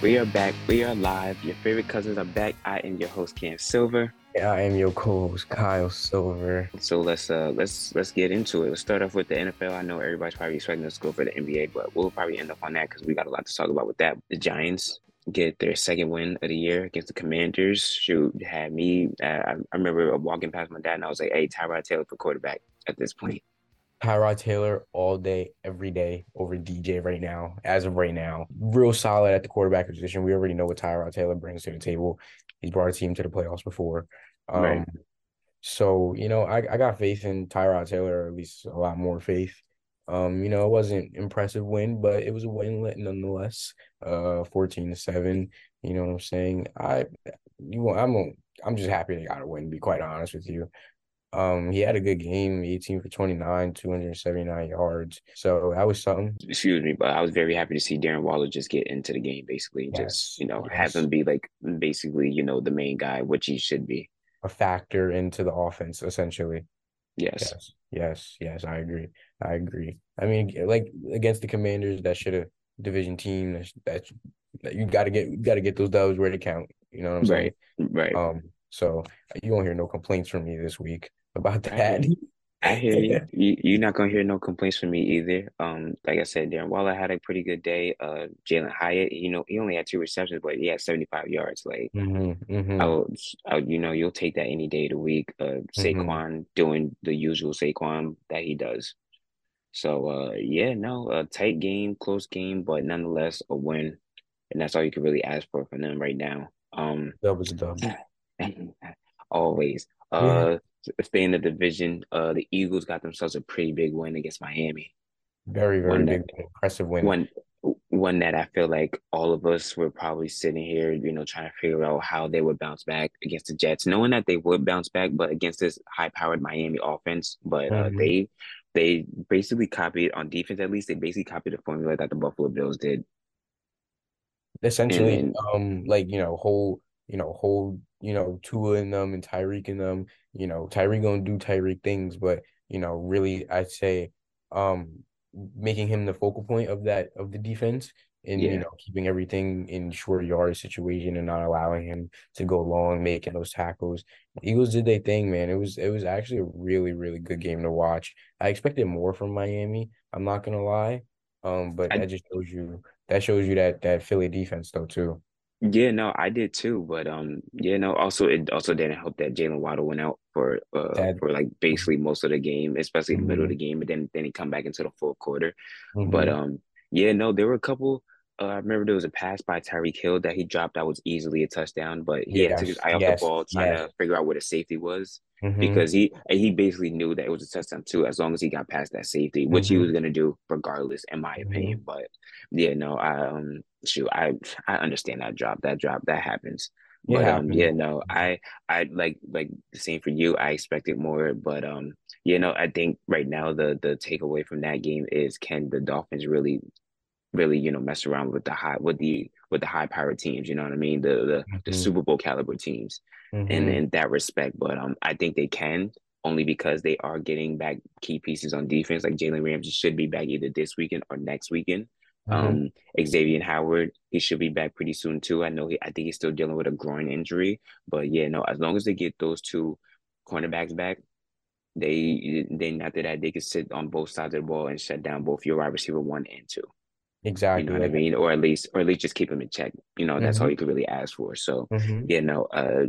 We are back. We are live. Your favorite cousins are back. I am your host, Cam Silver. I am your co-host, Kyle Silver. So let's get into it. Let's start off with the NFL. I know everybody's probably expecting us to go for the NBA, but we'll probably end up on that because we got a lot to talk about with that. The Giants get their second win of the year against the Commanders. Shoot, had me. I remember walking past my dad and I was like, "Hey, Tyrod Taylor for quarterback." At this point, Tyrod Taylor all day, every day over DJ right now, as of right now. Real solid at the quarterback position. We already know what Tyrod Taylor brings to the table. He's brought a team to the playoffs before. right? Um, I got faith in Tyrod Taylor, or at least a lot more faith. It wasn't impressive win, but it was a win nonetheless. 14-7. You know what I'm saying? I'm just happy they got a win, to be quite honest with you. He had a good game, 18 for 29, 279 yards. So that was something. Excuse me, but I was very happy to see Darren Waller just get into the game, basically, and just Yes, have him yes. be like basically the main guy, which he should be. A factor into the offense, essentially. Yes. Yes, yes, yes. I agree. I agree. I mean, like against the Commanders, that should have division team. That you got to get those dubs where they count. You know what I'm saying? Right, right. So you won't hear no complaints from me this week about I hear that. you. I hear you. You're not gonna hear no complaints from me either. Like I said, Darren Waller had a pretty good day. Jalen Hyatt, he only had two receptions, but he had 75 yards. Like I Hmm. would, you'll take that any day of the week. Hmm. Saquon doing the usual Saquon that he does. So, yeah, no, a tight game, close game, but nonetheless a win, and that's all you can really ask for from them right now. Dub is a dub. Always. Yeah. Staying in the division, the Eagles got themselves a pretty big win against Miami. Very, very One that big, impressive win. one one that I feel like all of us were probably sitting here, trying to figure out how they would bounce back against the Jets, knowing that they would bounce back, but against this high-powered Miami offense. But Hmm. they basically copied on defense, at least they basically copied the formula that the Buffalo Bills did. And Essentially, and Tua in them and Tyreek in them. Tyreek gonna do Tyreek things, but really, I'd say, making him the focal point of the defense, and yeah, keeping everything in short yardage situation and not allowing him to go long, making those tackles. Eagles did their thing, man. It was actually a really, really good game to watch. I expected more from Miami. I'm not gonna lie. But I that shows you that Philly defense though too. Yeah, no, I did too, but yeah, no. Also, it also didn't help that Jalen Waddle went out That. for like basically most of the game, especially the middle of the Hmm. game, and then he come back into the fourth quarter. But Hmm. yeah, no, there were a couple. I remember there was a pass by Tyreek Hill that he dropped that was easily a touchdown, but he had took his Yes, eye off the yes, ball trying yes. to figure out where the safety was Hmm. because he basically knew that it was a touchdown too, as long as he got past that safety, which he was Hmm. gonna do regardless, in my opinion. Hmm. But yeah, no, shoot, I understand that drop. That happens. It But happened. yeah, no, I like the same for you. I expected more, but I think right now the takeaway from that game is can the Dolphins really, mess around with the high power teams, you know what I mean? The Hmm. Super Bowl caliber teams Hmm. in that respect. But I think they can only because they are getting back key pieces on defense. Like Jalen Ramsey should be back either this weekend or next weekend. Hmm. Xavier Howard, he should be back pretty soon too. I think he's still dealing with a groin injury. But yeah, no, as long as they get those two cornerbacks back, they then after that they can sit on both sides of the ball and shut down both your wide receiver one and two. You know Exactly. what I Like. mean? Or at least just keep him in check. That's all Hmm. you could really ask for. So, Hmm. yeah, no,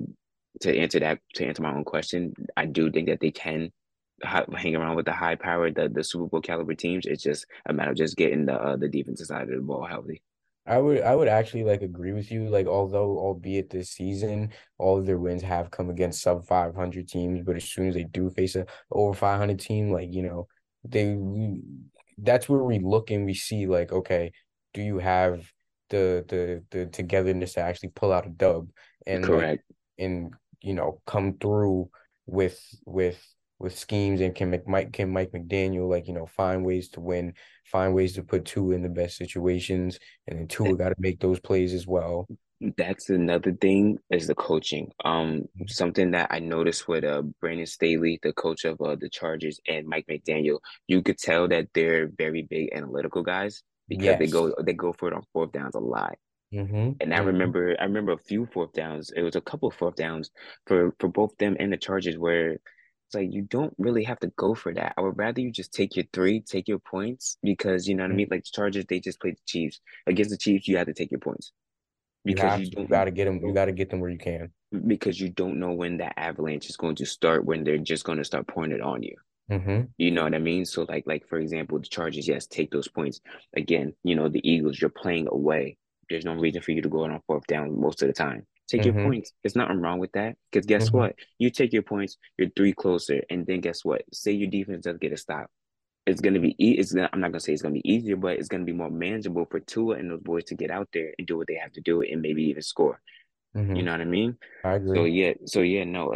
to answer my own question, I do think that they can hang around with the high power, the Super Bowl caliber teams. It's just a matter of just getting the defensive side of the ball healthy. I would actually like agree with you. Like, although albeit this season, all of their wins have come against sub 500 teams, but as soon as they do face a over 500 team, like, they we, that's where we look and we see like, okay, do you have the togetherness to actually pull out a dub and like Correct. and come through with with with schemes, and can Mike McDaniel, like, find ways to win, find ways to put two in the best situations, and then Tua got to make those plays as well. That's another thing is the coaching. Something that I noticed with Brandon Staley, the coach of the Chargers, and Mike McDaniel, you could tell that they're very big analytical guys because they Yes. go they go for it on fourth downs a lot. Mm-hmm. And Mm-hmm. I remember a few fourth downs. It was a couple of fourth downs for both them and the Chargers where it's like you don't really have to go for that. I would rather you just take your three, take your points because you know what I mean. Like the Chargers, they just played the Chiefs. Against the Chiefs, you have to take your points You because have to. You got to get them. You got to get them where you can. you don't know when that avalanche is going to start when they're just going to start pouring it on you. Mm-hmm. You know what I mean? So like for example, the Chargers, yes, take those points. Again, you know, the Eagles, you're playing away. There's no reason for you to go on fourth down most of the time. Take your Mm-hmm. points. There's nothing wrong with that. Because guess Mm-hmm. what? You take your points, you're three closer, and then guess what? Say your defense does get a stop. It's gonna be I'm not gonna say it's gonna be easier, but it's gonna be more manageable for Tua and those boys to get out there and do what they have to do and maybe even score. You Mm-hmm. know what I mean? I agree. So yeah, no,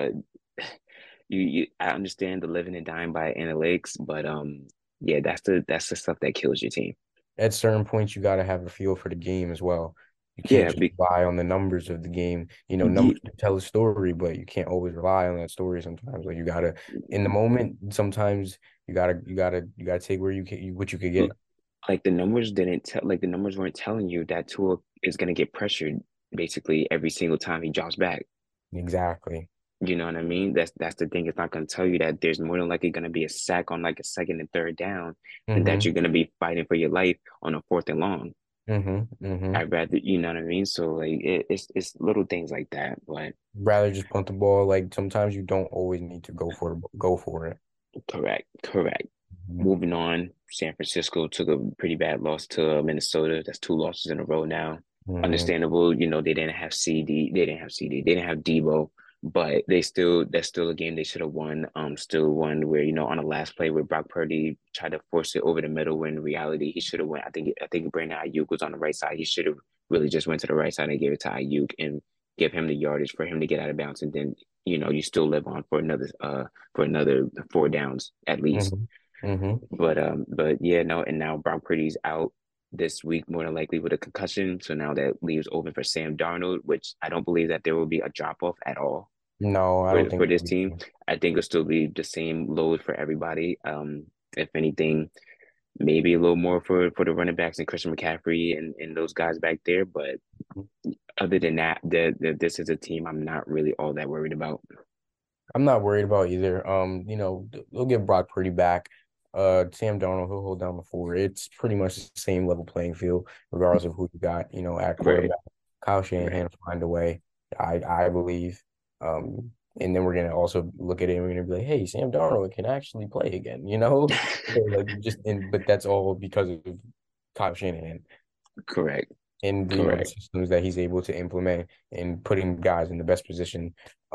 you I understand the living and dying by analytics, but yeah, that's the stuff that kills your team. At certain points, you got to have a feel for the game as well. You can't Yeah, just rely on the numbers of the game. yeah, Numbers can tell a story, but you can't always rely on that story sometimes. Like you gotta, in the moment, sometimes you gotta take where you can, what you could get. like the numbers didn't tell, like the numbers weren't telling you that Tua is gonna get pressured basically every single time he drops back. Exactly. You know what I mean? That's the thing. It's not gonna tell you that there's more than likely gonna be a sack on like a second and third down, and that Mm-hmm. you're gonna be fighting for your life on a fourth and long. Mm-hmm. Mm-hmm. I'd rather, you know what I mean? So like it's little things like that, but Rather just punt the ball. Like sometimes you don't always need to go for it. correct. Mm-hmm. Moving on, San Francisco took a pretty bad loss to Minnesota. That's two losses in a row now. Mm-hmm. Understandable, you know, they didn't have Debo, but that's still a game they should have won. Still one where, you know, on the last play where Brock Purdy tried to force it over the middle when in reality he should have went. I think Brandon Ayuk was on the right side. He should have really just went to the right side and gave it to Ayuk and give him the yardage for him to get out of bounds. And then, you know, you still live on for another four downs at least. Mm-hmm. Mm-hmm. But yeah, no, and now Brock Purdy's out this week, more than likely with a concussion. So now that leaves open for Sam Darnold, which I don't believe that there will be a drop off at all No, I don't think for this so. team. I think it'll still be the same load for everybody. If anything, maybe a little more for the running backs and Christian McCaffrey and those guys back there. But other than that, this is a team I'm not really all that worried about. I'm not worried about either. They'll get Brock Purdy back. Sam Darnold, he'll hold down the fort. It's pretty much the same level playing field, regardless of who you got, at Right, quarterback. Kyle right. Shanahan will find a way, I believe. And then we're gonna also look at it and we're gonna be like, hey, Sam Darnold can actually play again. So but that's all because of Kyle Shanahan Correct, and the correct. systems that he's able to implement and putting guys in the best position.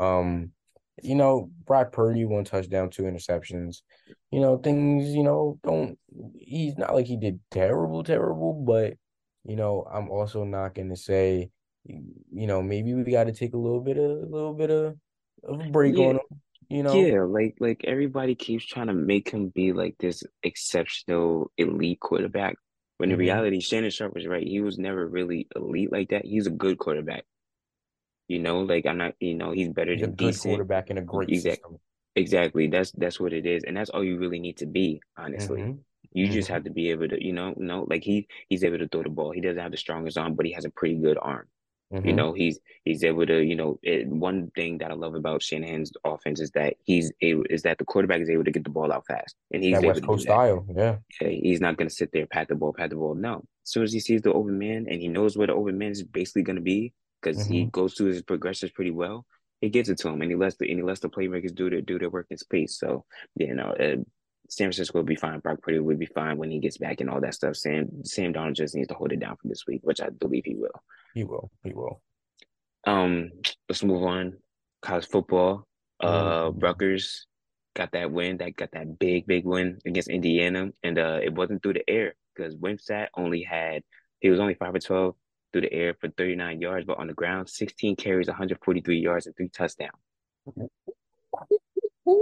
Brock Purdy, one touchdown, two interceptions. Things, don't he's not like he did terrible, terrible, but I'm also not gonna say, maybe we gotta take a little bit of a break Yeah, on him. yeah, like everybody keeps trying to make him be like this exceptional elite quarterback. When in Hmm. reality, Shannon Sharp was right. He was never really elite like that. He's a good quarterback. You know, like I'm not, you know, he's better He's a than good decent. quarterback in a great Exact, system. exactly. That's what it is, and that's all you really need to be, honestly. Hmm. You just Hmm. have to be able to, like he's able to throw the ball. He doesn't have the strongest arm, but he has a pretty good arm. You Hmm. know, he's able to, one thing that I love about Shanahan's offense is that the quarterback is able to get the ball out fast, and he's That able West to do Coast that. style, yeah. Okay, he's not going to sit there, pat the ball. No. As soon as he sees the open man and he knows where the open man is basically going to be, because he Hmm. goes through his progressions pretty well, he gives it to him and he lets the playmakers do their work in space. So, San Francisco will be fine. Brock Purdy will be fine when he gets back and all that stuff. Sam Donald just needs to hold it down for this week, which I believe he will. He will. He will. Um, let's move on. College football. Mhm. Rutgers got that win. That got that big win against Indiana, and it wasn't through the air because Wimsatt he was only 5 for 12 through the air for 39 yards, but on the ground, 16 carries, 143 yards, and three touchdowns.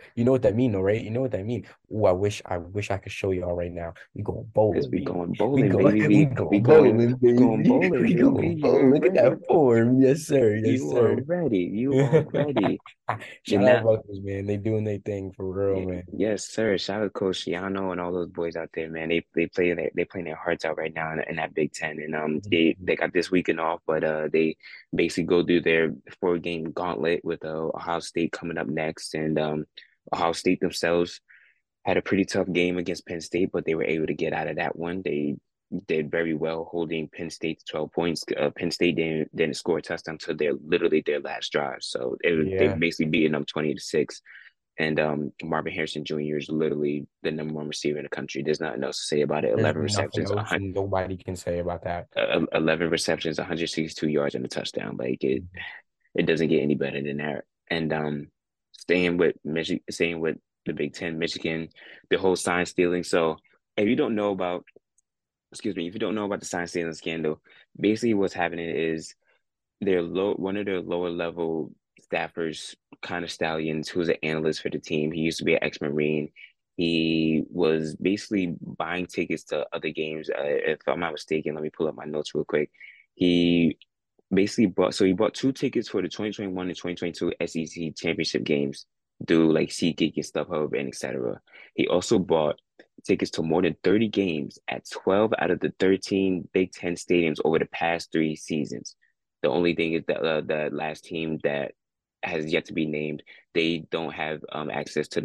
You know what that mean, though, right? You know what that mean. Oh, I wish I could show y'all right now. We going Because bowling, we baby. going We bowling, go, baby. we We going going bowling, going baby. bowling, We baby. going You bowling. Look at that already. form. Yes, sir. Yes, You are sir. ready. You are ready. Shout And out that, Rutgers, man. They doing their thing for real, man. yes, sir. Shout out Coach Shiano and all those boys out there, man. They playing their hearts out right now in that Big Ten, and they got this weekend off, but they basically go through their 4 game gauntlet with Ohio State coming up next, and Ohio State themselves had a pretty tough game against Penn State, but they were able to get out of that one. They did very well holding Penn State to 12 points. Penn State didn't score a touchdown until their last drive. So they Yeah, basically beating them 20-6. And Marvin Harrison Jr. is literally the number 1 receiver in the country. There's nothing else to say about it. there's 11 nothing receptions, else nobody can say about that. 11 receptions, 162 yards and a touchdown. Like it doesn't get any better than that. And staying with Michigan, staying with the Big Ten, Michigan, the whole sign stealing. So if you don't know about, excuse me, if you don't know about the sign stealing scandal, basically what's happening is one of their lower level staffers, Connor Stallions, who's an analyst for the team. He used to be an ex-Marine. He was basically buying tickets to other games. If I'm not mistaken, let me pull up my notes real quick. He he bought 2 tickets for the 2021 and 2022 SEC championship games through like SeatGeek and StubHub and etc. He also bought tickets to more than 30 games at 12 out of the 13 Big Ten stadiums over the past 3 seasons. The only thing is that the last team that has yet to be named, they don't have access to the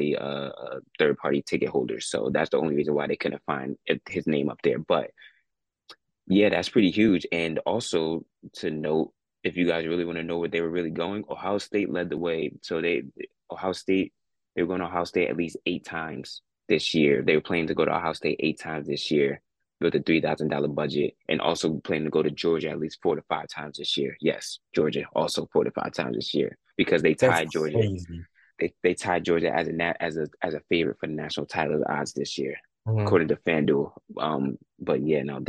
third party ticket holders. So that's the only reason why they couldn't find his name up there. But yeah, that's pretty huge. And also to note, if you guys really want to know where they were really going, Ohio State led the way. So Ohio State, they were going to Ohio State at least 8 times this year. They were planning to go to Ohio State 8 times this year with a $3,000 budget, and also planning to go to Georgia at least 4 to 5 times this year. Yes, Georgia also 4 to 5 times this year because they That's tied Georgia. crazy. They tied Georgia as a favorite for the national title odds this year, Mhm. according to FanDuel. But yeah, no,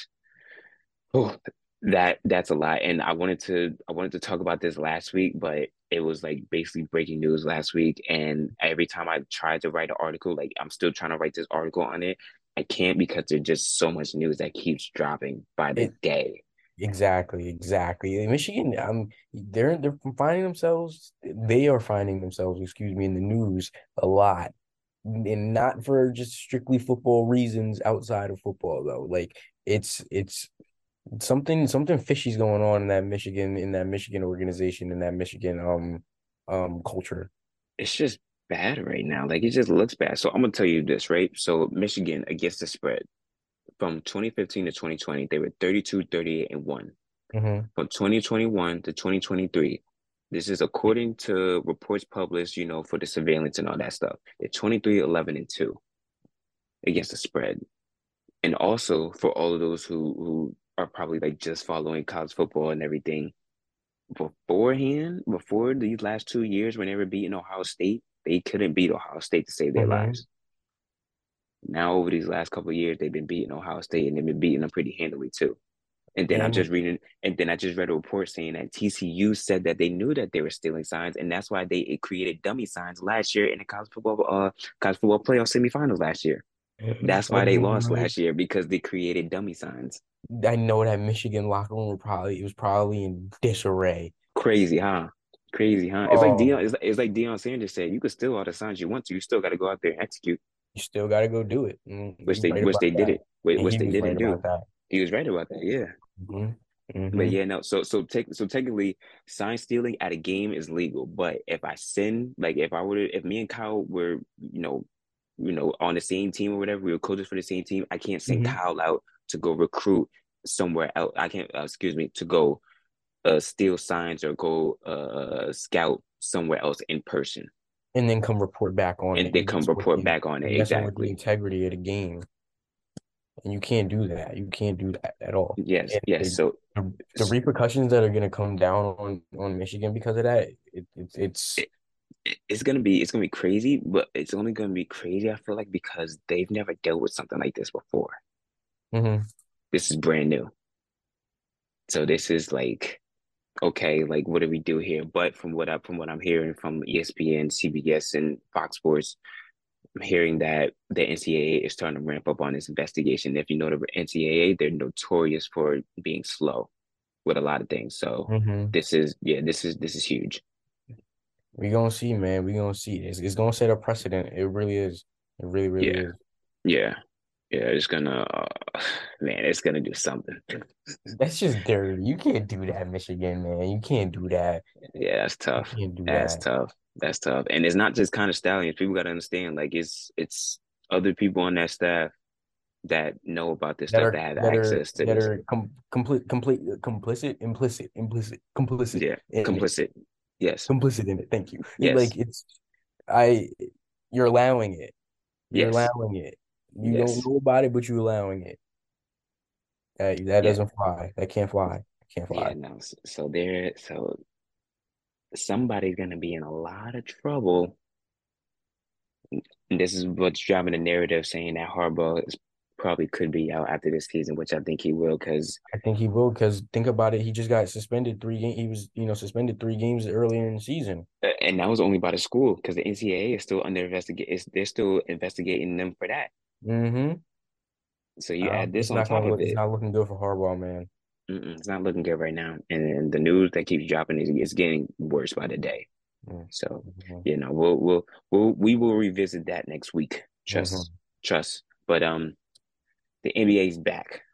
oh, that's a lot. And I wanted to talk about this last week, but it was like basically breaking news last week. And every time I tried to write an article, like I'm still trying to write this article on it, I can't because there's just so much news that keeps dropping by the It day. exactly, exactly. In Michigan, they're finding themselves. They are finding themselves, excuse me, in the news a lot, and not for just strictly football reasons outside of football though. Like it's something fishy's going on in that Michigan organization, in that Michigan culture. It's just bad right now. Like it just looks bad. So I'm gonna tell you this, right? So Michigan against the spread from 2015 to 2020, they were 32, 38, and 1. Hmm. From 2021 to 2023. This is according to reports published, for the surveillance and all that stuff. They're 23, 11, and 2 against the spread. And also for all of those who are probably like just following college football and everything, before these last 2 years when they were beating Ohio State, they couldn't beat Ohio State to save their Hmm. lives. Now over these last couple of years, they've been beating Ohio State and they've been beating them pretty handily too. And And then I just read a report saying that TCU said that they knew that they were stealing signs, and that's why it created dummy signs last year in the college football playoff semifinals last year. That's why they lost like last year because they created dummy signs. I know that Michigan locker room was probably in disarray. Crazy, huh? Crazy, huh? It's like Oh, Dion. It's like Deion Sanders said. You could steal all the signs you want to. You still got to go out there and execute, you still got to go do it. which You're right they about did that. it. And Which he they was right didn't about do. that. He was right about that. Yeah. Hmm. But Hmm. yeah, no. So technically, sign stealing at a game is legal. But if I sin, like if me and Kyle were, on the same team or whatever, we were coaches for the same team, I can't send Hmm. Kyle out to go recruit somewhere else. I can't, excuse me, to go steal signs or go scout somewhere else in person And then come report back on and it. then come report back on You're it. messing with the Exactly. integrity of the game. And you can't do that. You can't do that at all. Yes. And Yes. So the repercussions that are going to come down on Michigan because of that, it's it's gonna be crazy, but it's only gonna be crazy. I feel like because they've never dealt with something like this before. mhm. This is brand new. So this is like okay, like what do we do here? But from what I'm hearing from ESPN, CBS, and Fox Sports, I'm hearing that the NCAA is starting to ramp up on this investigation. If you know the NCAA, they're notorious for being slow with a lot of things. So Hmm. this is huge. We gonna see, man. We gonna see. It's gonna set a precedent. It really is. It really, really Yeah, is. yeah, yeah. It's gonna, man, it's gonna do something. That's just dirty. You can't do that, Michigan, man. You can't do that. Yeah, that's You tough. can't do That's that. tough. That's tough. And it's not just kind of stallions. People got to understand, like it's other people on that staff that know about this That stuff are that have that are access to that this. are complete complicit, complicit Yeah, in it. complicit. Yes, Complicit in it. Thank you. yes, Like I you're allowing it. You're yes, allowing it. You don't yes. know about it, but you're allowing it. That Yeah, doesn't fly. That can't fly. That can't yeah. fly. No, so somebody's gonna be in a lot of trouble. And this is what's driving the narrative, saying that Harbaugh probably could be out after this season, which I think he will, because I think he will because think about it. He just got suspended 3 games. He was, suspended 3 games earlier in the season. and that was only by the school, because the NCAA is still under investigate. They're still investigating them for that. Mm-hmm. So you add this on top Gonna of look. It's it, not looking good for Harbaugh, man. it's not looking good right now. And the news that keeps dropping is getting worse by the day. So, Mm-hmm. we will revisit that next week. Mm-hmm. Trust. But the NBA is back.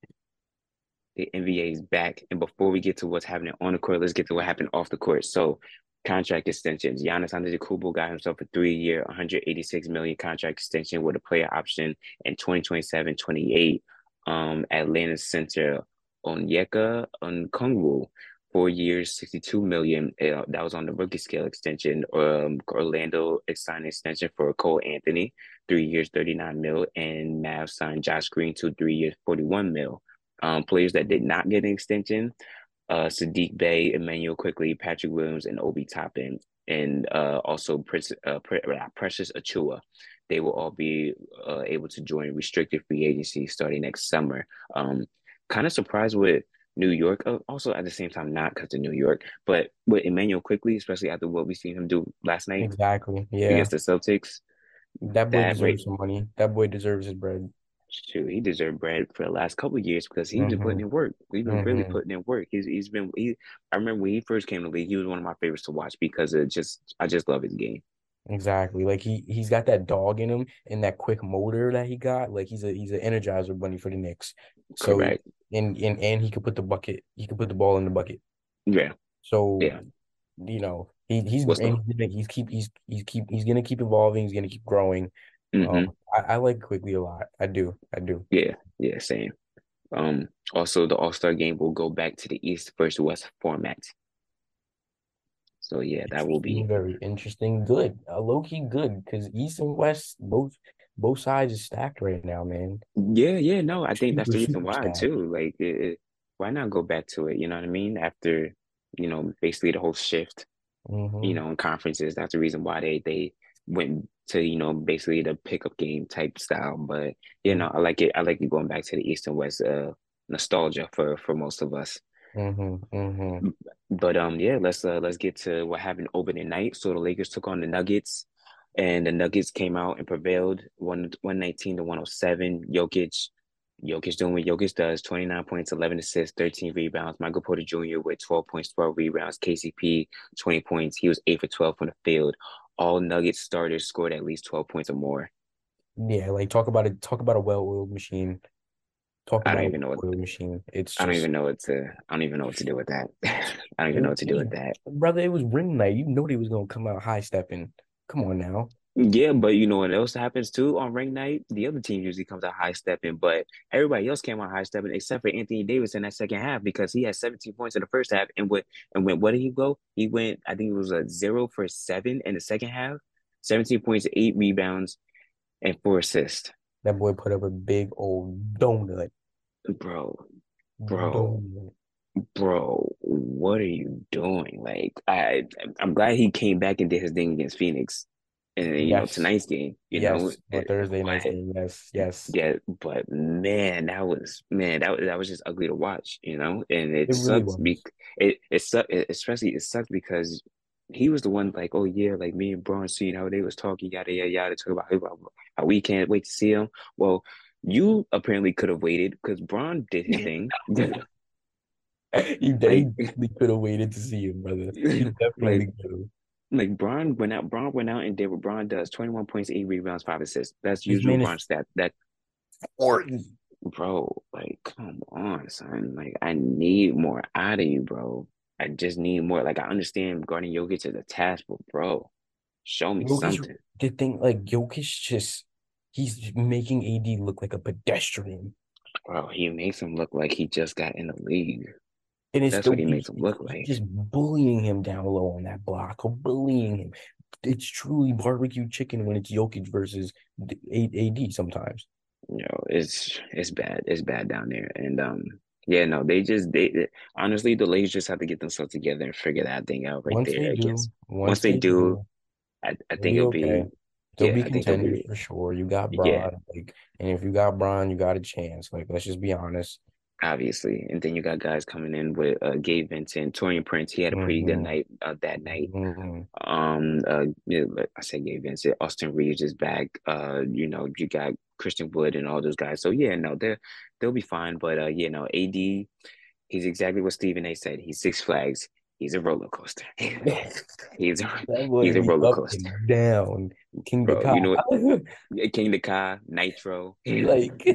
The NBA is back. And before we get to what's happening on the court, let's get to what happened off the court. So, contract extensions. Giannis Antetokounmpo got himself a 3-year, 186 million contract extension with a player option in 2027, 28. Atlanta center Onyeka Okongwu, 4 years, 62 million. That was on the rookie scale extension. Orlando signed an extension for Cole Anthony, 3 years, 39 mil, and Mavs signed Josh Green to 3 years, 41 mil. Players that did not get an extension, Sadiq Bey, Emmanuel Quickly, Patrick Williams, and Obi Toppin, and also Precious Achua. They will all be able to join restricted free agency starting next summer. Kind of surprised with New York. Also, at the same time, not because of New York, but with Emmanuel Quickly, especially after what we seen him do last night Exactly. Yeah. against the Celtics. That boy That right, deserves some money. That boy deserves his bread. shoot, he deserved bread for the last couple of years because he's been putting Mm-hmm. in work. He's been really Mm-hmm. putting in work. He's been he. I remember when he first came to the league, he was one of my favorites to watch because I just love his game. Exactly. Like he's got that dog in him and that quick motor that he got. Like he's an energizer bunny for the Knicks. So Correct. and he could put the bucket. He could put the ball in the bucket. Yeah. So Yeah. he's What's the? he's gonna keep evolving. He's gonna keep growing. Mm-hmm. I like Quickly a lot. I do. I do. Yeah. Yeah. Same. Also, the All Star game will go back to the East versus West format. So yeah, that will Interesting. be. Very interesting. Good. Low key good because East and West both sides is stacked right now, man. Yeah. Yeah. No, I think that's Super the reason super why stacked. too. Like, why not go back to it? You know what I mean? After basically the whole shift Hmm. in conferences. That's the reason why they went to, basically the pickup game type style. But I like it. I like it going back to the East and West nostalgia for most of us. Hmm. Hmm. But yeah, let's get to what happened opening night. So the Lakers took on the Nuggets, and the Nuggets came out and prevailed 119 to 107. Jokic doing what Jokic does, 29 points, 11 assists, 13 rebounds. Michael Porter Jr. with 12 points, 12 rebounds. KCP, 20 points. He was 8 for 12 from the field. All Nuggets starters scored at least 12 points or more. Yeah, like talk about a well-oiled machine. Talk I don't about a even know what well-oiled machine. It's I don't just even know what to I don't even know what to do with that. I don't even know what to do with that. brother, it was ring night. You know they was gonna come out high stepping. Come on now. Yeah, but you know what else happens too on rank night? The other team usually comes out high stepping, but everybody else came out high stepping except for Anthony Davis in that second half because he had 17 points in the first half what did he go? He went, I think it was a 0 for 7 in the second half, 17 points, 8 rebounds, and 4 assists. That boy put up a big old donut. Bro, bro, Donut. bro, what are you doing? Like I'm glad he came back and did his thing against Phoenix. and then, Yes, tonight's game, yes, on Thursday night's but game. Yes, yes, yeah, but man, that was just ugly to watch, and it it really sucks. was. Especially it sucks because he was the one like, oh yeah, like me and Braun seeing how they was talking, yada yada yada, talk about how we can't wait to see him. Well, you apparently could have waited because Braun did his thing. He Like, definitely could have waited to see him, brother. He like definitely could have. Braun went out and did what Braun does: 21 points, 8 rebounds, 5 assists. That's This usual man Braun is stat. That important. Bro, like, come on, son. Like, I need more out of you, bro. I just need more. Like, I understand guarding Jokic is a task, but bro, show me Jokic, something. the thing, like Jokic, he's making AD look like a pedestrian, Bro, he makes him look like he just got in the league. and it's That's what still he makes him look he's like. just bullying him down low on that block, bullying him. It's truly barbecue chicken when it's Jokic versus AD sometimes. It's bad. It's bad down there. And yeah, no, honestly, the Lakers just have to get themselves together and figure that thing out right there. I guess once Once they they do, do, I they'll think be it'll okay. be They'll be I think they'll contenders be for sure. You got yeah. Bron, and if you got Bron, you got a chance. Like, let's just be honest. Obviously. And then you got guys coming in with Gabe Vincent, Torian Prince. He had a pretty good Hmm. night that night. Hmm. Like I said Gabe Vincent, Austin Reeves is back. You got Christian Wood and all those guys. So yeah, no, they'll be fine. But AD, he's exactly what Stephen A said. He's Six Flags. He's a roller coaster. He's a That boy he's a be roller up coaster, and down. King the bro. Kai. You know what? King the Kai, Nitro. Like,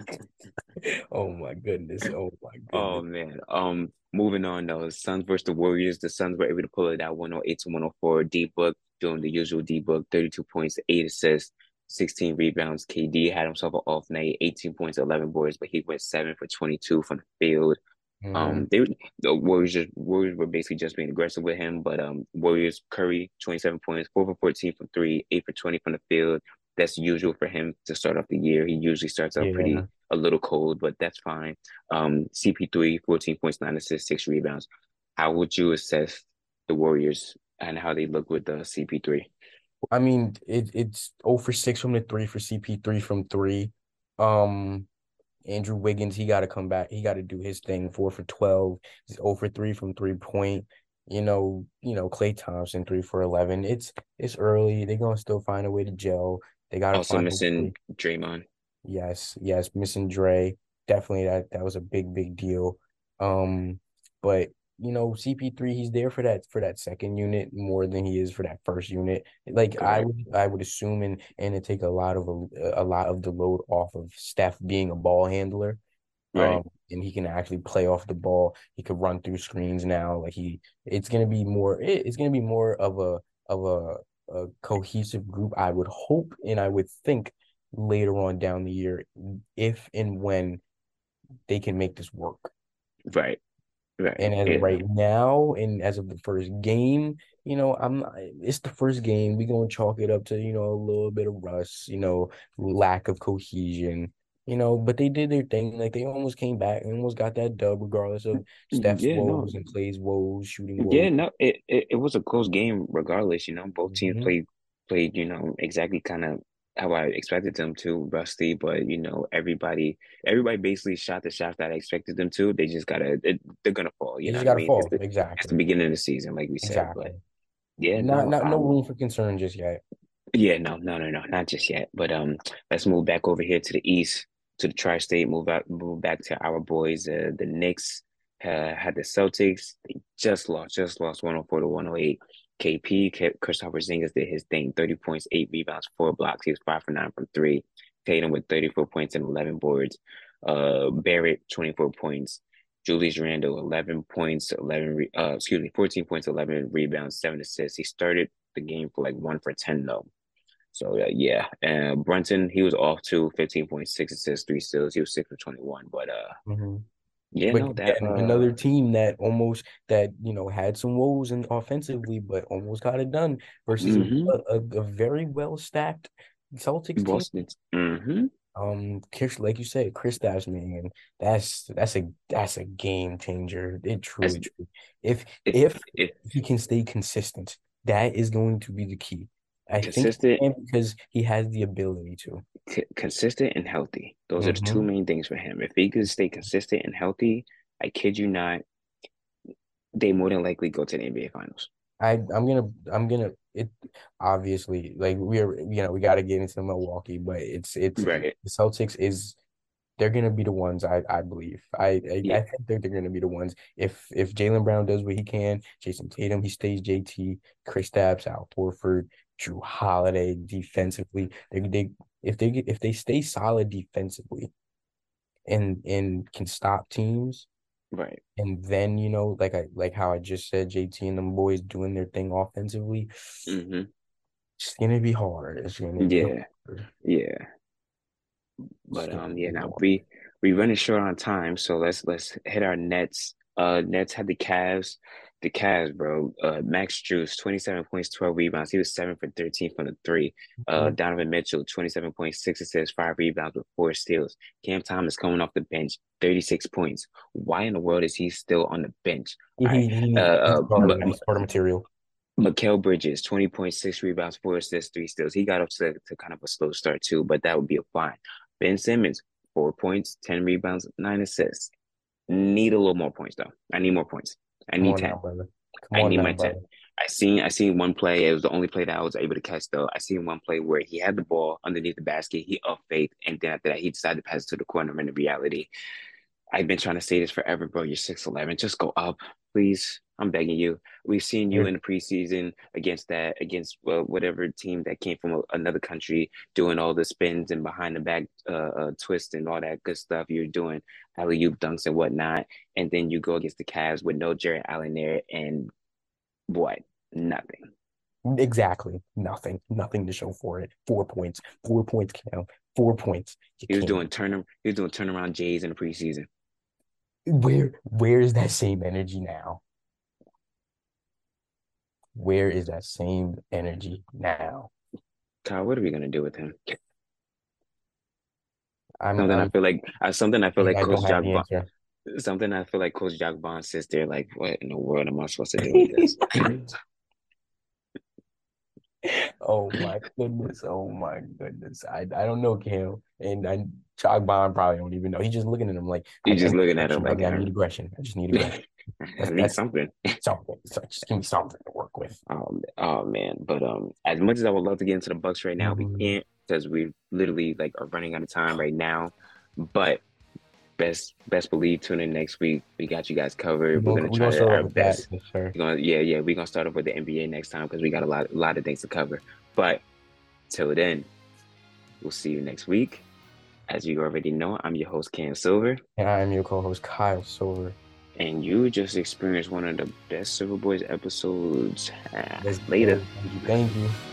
oh my goodness. Oh my Oh goodness. man. Moving on though, Suns versus the Warriors. The Suns were able to pull it out 108 to 104. D Book doing the usual D Book, 32 points, 8 assists, 16 rebounds. KD had himself an off night, 18 points, 11 boards, but he went 7 for 22 from the field. Hmm. The Warriors were basically just being aggressive with him, but Warriors Curry 27 points, 4 for 14 from three, 8 for 20 from the field. That's usual for him to start off the year. He usually starts out Yeah. pretty a little cold, but that's fine. CP3 14 points, 9 assists, 6 rebounds. How would you assess the Warriors and how they look with the CP3? I mean, it's 0 for 6 from the three for CP3 from three. Um, Andrew Wiggins, he got to come back. He got to do his thing. 4 for 12. He's 0 for 3 from 3 point. Klay Thompson 3 for 11. It's early. They're gonna still find a way to gel. They got to Also find a missing way. Draymond. Yes, yes, missing Dre. Definitely that was a big deal. Um, but CP3, he's there for that second unit more than he is for that first unit. Like Correct. I would assume and it take a lot of the load off of Steph being a ball handler. Right. And he can actually play off the ball. He could run through screens now. Like it's gonna be more of a cohesive group, I would hope, and I would think later on down the year, if and when they can make this work. Right. Right. And as of Yeah. right now, and as of the first game, I'm not, it's the first game. We're gonna chalk it up to, a little bit of rust, lack of cohesion, but they did their thing. Like they almost came back and almost got that dub, regardless of Steph's Yeah, no. woes and Clay's woes, shooting Yeah, woes. no, it was a close game regardless, both teams Hmm. played, exactly kind of how I expected them to, rusty, but everybody basically shot the shots that I expected them to. They just they're gonna fall, you They know just what I gotta mean? fall. It's the Exactly. beginning of the season, like we said, but Exactly. yeah, Not no, not no room for concern just yet. yeah, no, no, no, no, not just yet. But let's move back over here to the east, to the tri-state. Move back to our boys. The Knicks had the Celtics. They just lost 104 to 108. Kristaps Porzingis did his thing. 30 points, 8 rebounds, 4 blocks. He was 5 for 9 from three. Tatum with 34 points and 11 boards. Barrett 24 points. Julius Randle 11 points, 14 points, 11 rebounds, 7 assists. He started the game for like 1 for 10 though. So yeah, and Brunson, he was off too, 15.6 assists, 3 steals. He was 6 for 21. But Hmm. yeah, But no, that again, another team that had some woes and offensively, but almost got it done versus mm-hmm. a very well stacked Celtics team. Boston. Mm-hmm. Like you said, Kristaps, man, that's a game changer. It As truly. If if if if he can stay consistent, that is going to be the key. I think he Consistent, can because he has the ability to. consistent and healthy. Those are the two Hmm. main things for him. If he could stay consistent and healthy, I kid you not, they more than likely go to the NBA Finals. I'm gonna it obviously like we got to get into Milwaukee, but it's Right. the Celtics is they're gonna be the ones I believe. Yeah. I think they're gonna be the ones if Jaylen Brown does what he can, Jason Tatum he stays JT, Kristaps, Al Horford, Drew Holiday defensively. They if they stay solid defensively and can stop teams. Right. And then, like how I just said, JT and them boys doing their thing offensively, Hmm. it's gonna be hard. It's gonna be Yeah. hard. Yeah. It's But gonna yeah, be now hard. we running short on time, so let's hit our Nets. Nets had the Cavs. The Cavs, bro. Max Strus, 27 points, 12 rebounds. He was 7 for 13 from the three. Okay. Donovan Mitchell, 27.6 assists, 5 rebounds with 4 steals. Cam Thomas coming off the bench, 36 points. Why in the world is he still on the bench? All right. He's starter material. Mikal Bridges, 20.6 rebounds, 4 assists, 3 steals. He got up to kind of a slow start too, but that would be a fine. Ben Simmons, 4 points, 10 rebounds, 9 assists. Need a little more points though. I need more points. I Come need on 10. now, brother. Come I on need now, my 10. brother. I seen one play. It was the only play that I was able to catch though. I seen one play where he had the ball underneath the basket. He up faked, and then after that, he decided to pass it to the corner. And in reality, I've been trying to say this forever, bro. You're 6'11". Just go up, please. I'm begging you. We've seen you You're in the preseason against whatever team that came from another country doing all the spins and behind the back twists and all that good stuff. You're doing alley oop dunks and whatnot, and then you go against the Cavs with no Jared Allen there, and what? Nothing. exactly nothing. Nothing to show for it. 4 points. 4 points count. 4 points. You can't. He was doing turnaround Jays in the preseason. Where is that same energy now? Where is that same energy now? Kyle, what are we gonna do with him? I'm Something I I'm feel like something I feel like I Coach don't have Jack the answer. Something I feel like Coach Jack Bond sits there like, what in the world am I supposed to do with this? Oh my goodness. Oh my goodness. I don't know, Cam. And Chalk Bond probably don't even know. He's just looking at him like, I You're just need looking at him aggression, like, brother. I need aggression. I just need aggression. I need That's something. something. So just give me something to work with. Oh man. But as much as I would love to get into the Bucks right now, we Mhm. can't because we literally like are running out of time right now. But best believe tune in next week. We got you guys covered. We're gonna We're try gonna start off our with that, best. yes, sir. We're gonna start off with the NBA next time because we got a lot of things to cover. But till then, we'll see you next week. As you already know, I'm your host, Cam Silver, And I am your co-host, Kyle Silver. and you just experienced one of the best Silver Boys episodes. Let's Later. go. Thank you. Thank you.